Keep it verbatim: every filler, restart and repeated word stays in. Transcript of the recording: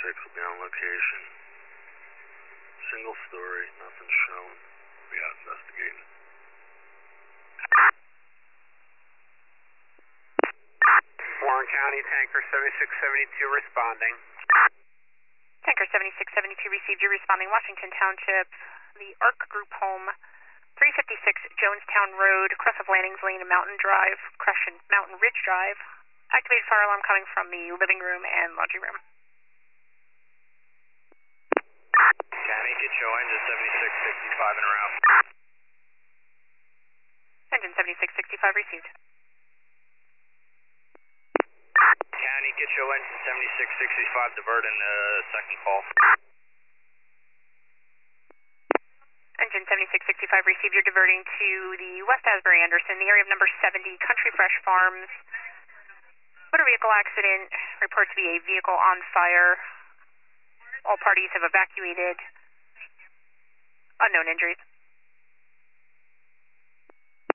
seventy-six will be on location. Single story, nothing shown. We out investigating. Warren County, Tanker seventy-six seventy-two responding. Tanker seventy-six seventy-two received you responding Washington Township, the ARC Group home, three fifty-six Jonestown Road, Cross of Lannings Lane and Mountain Drive, Crescent Mountain Ridge Drive. Activated fire alarm coming from the living room and laundry room. County, get your engine seventy-six sixty-five en route. Engine seventy-six sixty-five received. County, get your engine seventy-six sixty-five diverting uh, second call. Engine seventy-six sixty-five received. You're diverting to the West Asbury Anderson, the area of number seventy, Country Fresh Farms. Motor vehicle accident, report to be a vehicle on fire. All parties have evacuated. Unknown injuries.